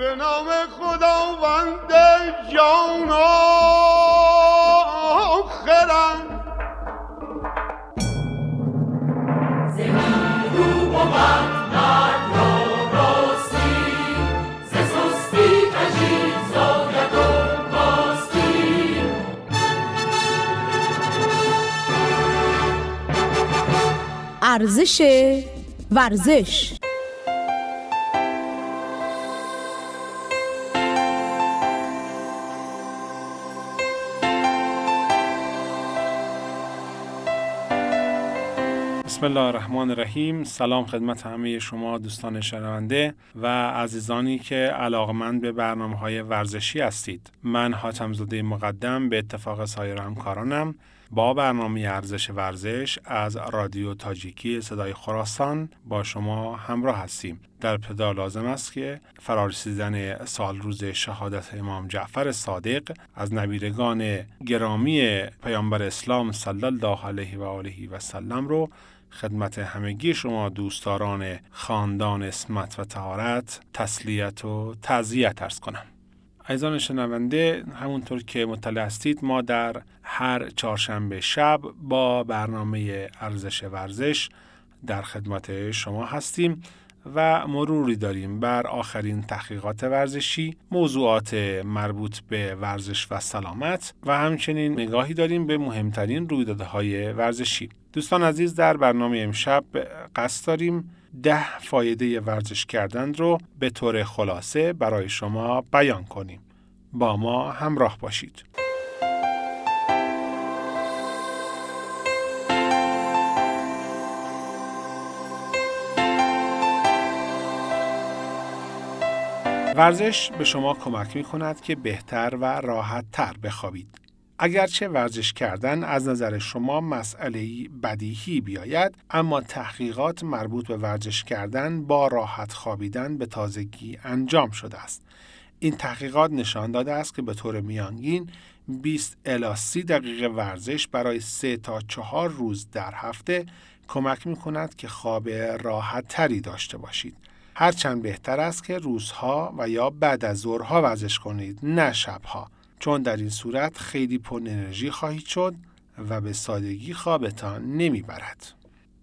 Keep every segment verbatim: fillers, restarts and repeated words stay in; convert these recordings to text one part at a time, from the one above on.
به نام خداوند جان آخرم. زمین رو بود مرد را راستی، ز سستی کژی زاید و کاستی. ارزش ورزش. بسم الله الرحمن الرحیم. سلام خدمت همه شما دوستان شنونده و عزیزانی که علاقمند به برنامه‌های ورزشی هستید. من حاتم‌زاده مقدم به اتفاق سایر همکارانم با برنامه ارزش ورزش از رادیو تاجیکی صدای خراسان با شما همراه هستیم. در ابتدا لازم است که فرارسیدن سال روز شهادت امام جعفر صادق از نبیرگان گرامی پیامبر اسلام صلی الله علیه و آله و سلم رو خدمت همگی شما دوستداران خاندان اسمت و طهارت تسلیت و تعزیت عرض کنم. عزیزان شنونده، همونطور که مطلع هستید ما در هر چهارشنبه شب با برنامه ارزش ورزش در خدمت شما هستیم و مروری داریم بر آخرین تحقیقات ورزشی، موضوعات مربوط به ورزش و سلامت و همچنین نگاهی داریم به مهمترین رویدادهای ورزشی. دوستان عزیز، در برنامه امشب قصد داریم ده فایده ورزش کردن رو به طور خلاصه برای شما بیان کنیم. با ما همراه باشید. ورزش به شما کمک می کند که بهتر و راحت تر بخوابید. اگرچه ورزش کردن از نظر شما مسئله‌ای بدیهی بیاید، اما تحقیقات مربوط به ورزش کردن با راحت خوابیدن به تازگی انجام شده است. این تحقیقات نشان داده است که به طور میانگین بیست الی سی دقیقه ورزش برای سه تا چهار روز در هفته کمک می کند که خواب راحت تری داشته باشید. هرچند بهتر است که روزها و یا بعد از ظهرها ورزش کنید، نه شبها، چون در این صورت خیلی پر انرژی خواهید شد و به سادگی خوابتان نمیبرد.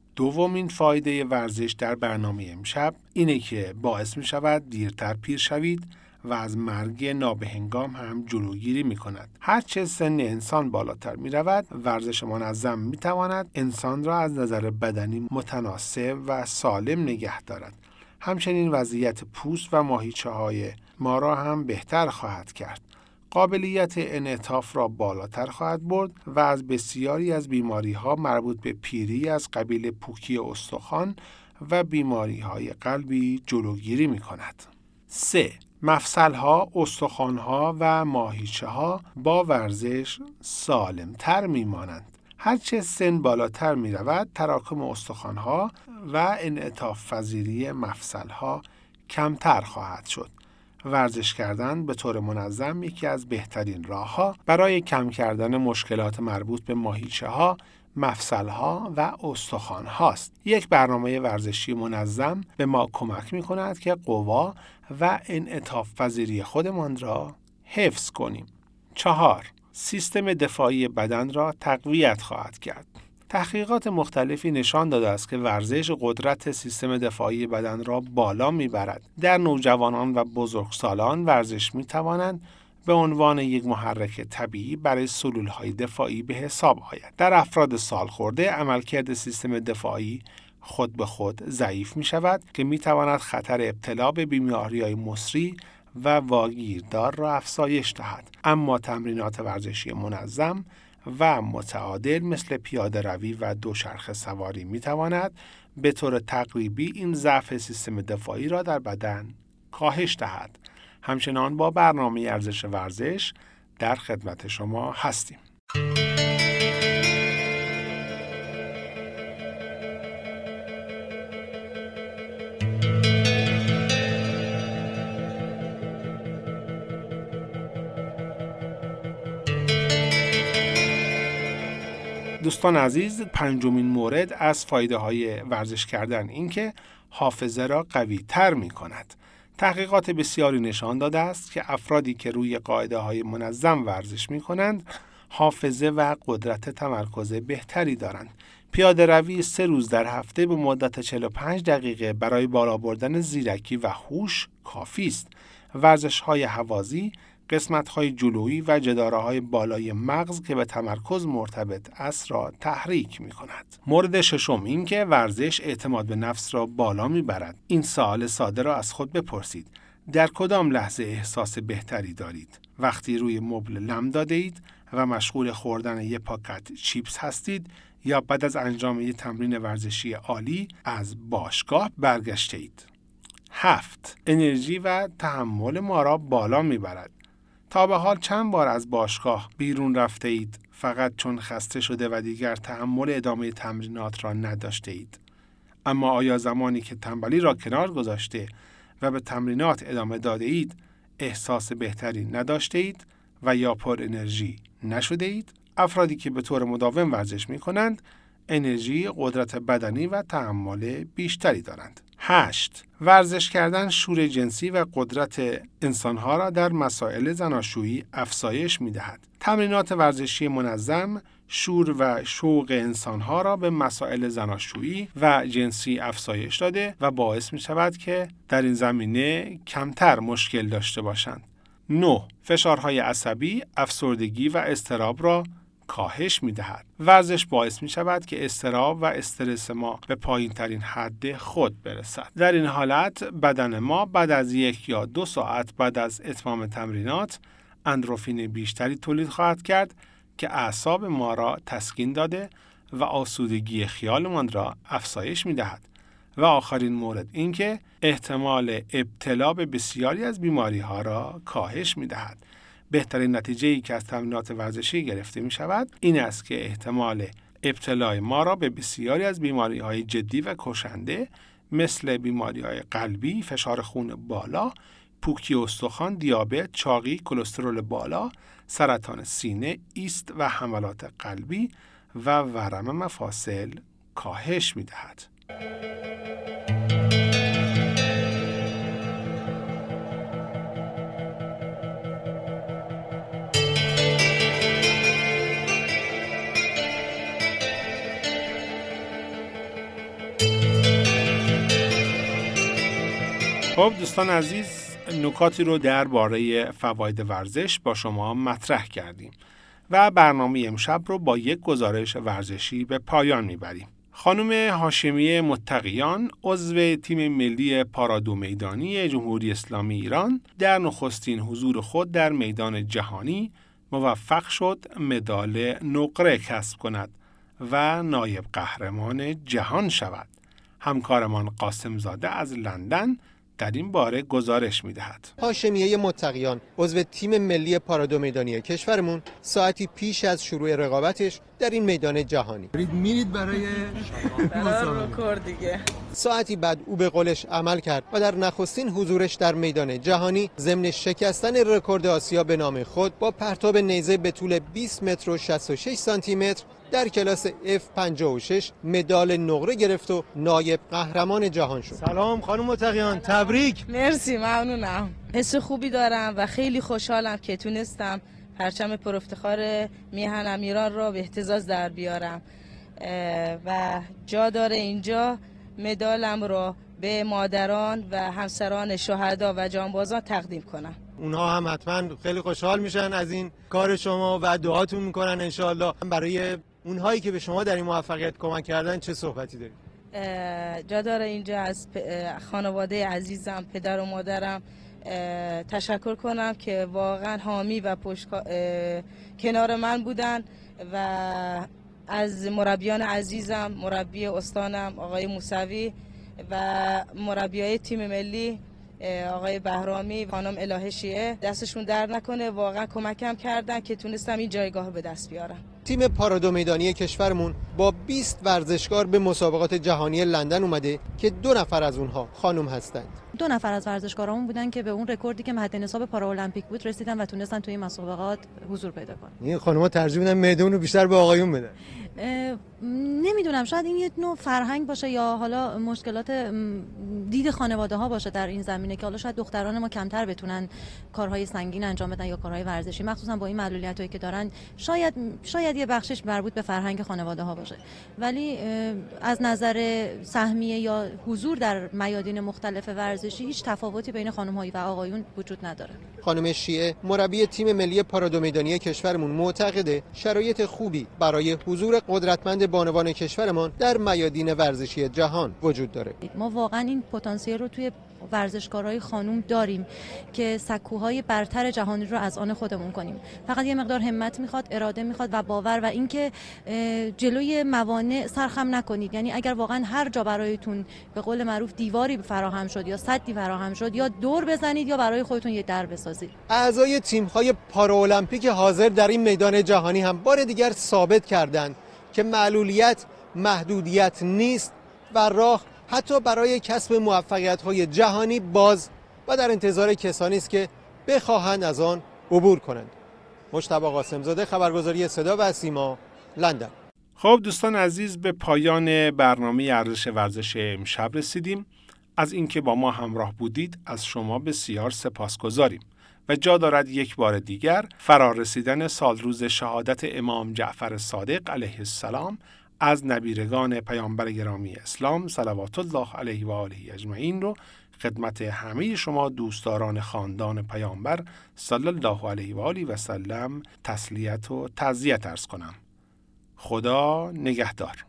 دومین فایده ورزش در برنامه امشب اینه که باعث می شود دیرتر پیر شوید و از مرگ نابهنگام هم جلوگیری می کند. هرچه سن انسان بالاتر می رود، ورزش منظم می تواند انسان را از نظر بدنی متناسب و سالم نگه دارد. همچنین وضعیت پوست و ماهیچه های ما را هم بهتر خواهد کرد. قابلیت انعطاف را بالاتر خواهد برد و از بسیاری از بیماری‌ها مربوط به پیری از قبیل پوکی استخوان و بیماری‌های قلبی جلوگیری می‌کند. سه. مفصل‌ها، استخوان‌ها و ماهیچه‌ها با ورزش سالم‌تر می‌مانند. هرچه سن بالاتر می‌رود، تراکم استخوان‌ها و انعطاف پذیری مفصل‌ها کمتر خواهد شد. ورزش کردن به طور منظم یکی از بهترین راه‌ها برای کم کردن مشکلات مربوط به ماهیچه‌ها، مفصل‌ها و استخوان‌هاست. یک برنامه ورزشی منظم به ما کمک می‌کند که قوا و انعطاف پذیری خودمان را حفظ کنیم. چهار. سیستم دفاعی بدن را تقویت خواهد کرد. تحقیقات مختلفی نشان داده است که ورزش قدرت سیستم دفاعی بدن را بالا می‌برد. در نوجوانان و بزرگسالان ورزش می‌تواند به عنوان یک محرک طبیعی برای سلول‌های دفاعی به حساب آید. در افراد سالخورده عملکرد سیستم دفاعی خود به خود ضعیف می‌شود که می‌تواند خطر ابتلا به بیماری‌های مسری و واگیردار را افزایش دهد. اما تمرینات ورزشی منظم و متعادل مثل پیاده روی و دوچرخه سواری می تواند به طور تقریبی این ضعف سیستم دفاعی را در بدن کاهش دهد. همچنان با برنامه ارزش ورزش در خدمت شما هستیم. دوستان عزیز، پنجمین مورد از فایده های ورزش کردن این که حافظه را قوی تر می کند. تحقیقات بسیاری نشان داده است که افرادی که روی قاعده‌های منظم ورزش می‌کنند، حافظه و قدرت تمرکز بهتری دارند. پیاده روی سه روز در هفته به مدت چهل و پنج دقیقه برای بالا بردن زیرکی و هوش کافی است. ورزش‌های هوازی، قسمت‌های جلویی و جداره‌های بالای مغز که به تمرکز مرتبط است را تحریک می‌کند. مورد ششم این که ورزش اعتماد به نفس را بالا می‌برد. این سوال ساده را از خود بپرسید: در کدام لحظه احساس بهتری دارید؟ وقتی روی مبل لم داده اید و مشغول خوردن یک پاکت چیپس هستید یا بعد از انجام یک تمرین ورزشی عالی از باشگاه برگشته اید؟ هفت. انرژی و تحمل ما را بالا می‌برد. تا به حال چند بار از باشگاه بیرون رفته اید فقط چون خسته شده و دیگر تحمل ادامه تمرینات را نداشته اید؟ اما آیا زمانی که تنبلی را کنار گذاشته و به تمرینات ادامه داده اید احساس بهتری نداشته اید و یا پر انرژی نشده اید؟ افرادی که به طور مداوم ورزش می کنند انرژی، قدرت بدنی و تحمل بیشتری دارند. هشت. ورزش کردن شور جنسی و قدرت انسانها را در مسائل زناشویی افزایش می دهد. تمرینات ورزشی منظم شور و شوق انسانها را به مسائل زناشویی و جنسی افزایش داده و باعث می شود که در این زمینه کمتر مشکل داشته باشند. نه. فشارهای عصبی، افسردگی و اضطراب را کاهش می دهد. ورزش باعث می شود که اضطراب و استرس ما به پایین ترین حد خود برسد. در این حالت بدن ما بعد از یک یا دو ساعت بعد از اتمام تمرینات اندروفین بیشتری تولید خواهد کرد که اعصاب ما را تسکین داده و آسودگی خیالمان را افزایش می دهد. و آخرین مورد این که احتمال ابتلا به بسیاری از بیماری ها را کاهش می دهد. بهترین نتیجه‌ای که از تمرینات ورزشی گرفته می شود این است که احتمال ابتلای ما را به بسیاری از بیماری‌های جدی و کشنده مثل بیماری‌های قلبی، فشار خون بالا، پوکی استخوان، دیابت، چاقی، کلسترول بالا، سرطان سینه، ایست و حملات قلبی و ورم مفاصل کاهش می دهد. خب دوستان عزیز، نکاتی رو درباره فواید ورزش با شما مطرح کردیم و برنامه امشب رو با یک گزارش ورزشی به پایان میبریم. خانم هاشمیه متقیان عضو تیم ملی پارادو میدانی جمهوری اسلامی ایران در نخستین حضور خود در میدان جهانی موفق شد مدال نقره کسب کند و نایب قهرمان جهان شود. همکارمان قاسم زاده از لندن در این باره گزارش می‌دهد. هاشمیه متقیان عضو تیم ملی پارادو میدانی کشورمون ساعتی پیش از شروع رقابتش در این میدان جهانی میرید برای رکورد دیگه. ساعتی بعد او به قولش عمل کرد و در نخستین حضورش در میدان جهانی ضمن شکستن رکورد آسیا به نام خود با پرتاب نیزه به طول بیست متر و شصت و شش سانتی متر در کلاس اف پنجاه و شش مدال نقره گرفت و نایب قهرمان جهان شد. سلام خانم متقیان، تبریک. مرسی، ممنونم. حس خوبی دارم و خیلی خوشحالم که تونستم پرچم پرافتخار میهنم ایران را به اهتزاز در بیارم و جا داره اینجا مدالم را به مادران و همسران شهدا و جانبازان تقدیم کنم. اونها هم حتما خیلی خوشحال میشن از این کار شما و دعاتون میکنن انشاءالله. برای اونهایی که به شما در این موفقیت کمک کردن چه صحبتی دارید؟ جا داره اینجا از خانواده عزیزم، پدر و مادرم تشکر کنم که واقعا حامی و پشت کنار من بودن و از مربیان عزیزم، مربی استانم آقای موسوی و مربیای تیم ملی آقای بهرامی و خانم الهه شیعه، دستشون درد نکنه، واقعا کمکم کردن که تونستم این جایگاه به دست بیارم. تیم پارادو میدانی کشورمون با بیست ورزشکار به مسابقات جهانی لندن اومده که دو نفر از اونها خانم هستند. دو نفر از ورزشکارامون بودن که به اون رکوردی که مد نصاب پارالمپیک بود رسیدن و تونستن توی این مسابقات حضور پیدا کنن. این خانم‌ها ترجیح میدن میدون رو بیشتر به آقایون بدن. نمیدونم، شاید این یه نوع فرهنگ باشه یا حالا مشکلات دید خانواده ها باشه در این زمینه که حالا شاید دختران ما کمتر بتونن کارهای سنگین انجام بدن یا کارهای ورزشی، مخصوصا با این معلولیتایی که دارن. شاید شاید یه بخشش مربوط به فرهنگ خانواده ها باشه، ولی از نظر سهمیه یا حضور در میادین مختلف ورزشی هیچ تفاوتی بین خانم‌ها و آقایون وجود نداره. خانم شیعه مربی تیم ملی پارادو میدانی کشورمون معتقده شرایط خوبی برای حضور قدرتمند بانوان کشورمان در میادین ورزشی جهان وجود داره. ما واقعا این پتانسیل رو توی ورزشکارهای خانوم داریم که سکوهای برتر جهانی رو از آن خودمون کنیم. فقط یه مقدار همت میخواد، اراده میخواد و باور و اینکه جلوی موانع سرخم نکنید. یعنی اگر واقعا هر جا برایتون به قول معروف دیواری فراهم شد یا سدی فراهم شد، یا دور بزنید یا برای خودتون یه در بسازید. اعضای تیم‌های پارالمپیک حاضر در این میدان جهانی هم بار دیگر ثابت کردند که معلولیت محدودیت نیست و راه حتی برای کسب موفقیت‌های جهانی باز و در انتظار کسانی است که بخواهند از آن عبور کنند. مجتبی قاسم‌زاده، خبرگزاری صدا و سیما، لندن. خب دوستان عزیز، به پایان برنامه ارزش ورزش امشب رسیدیم. از اینکه با ما همراه بودید از شما بسیار سپاسگزاریم و جا دارد یک بار دیگر فرارسیدن سالروز شهادت امام جعفر صادق علیه السلام از نبیرگان پیامبر گرامی اسلام صلوات الله علیه و آله اجمعین رو خدمت همه شما دوستداران خاندان پیامبر صلی الله علیه و آله و سلم تسلیت و تعزیت عرض کنم. خدا نگهدار.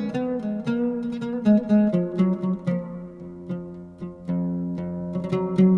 thank you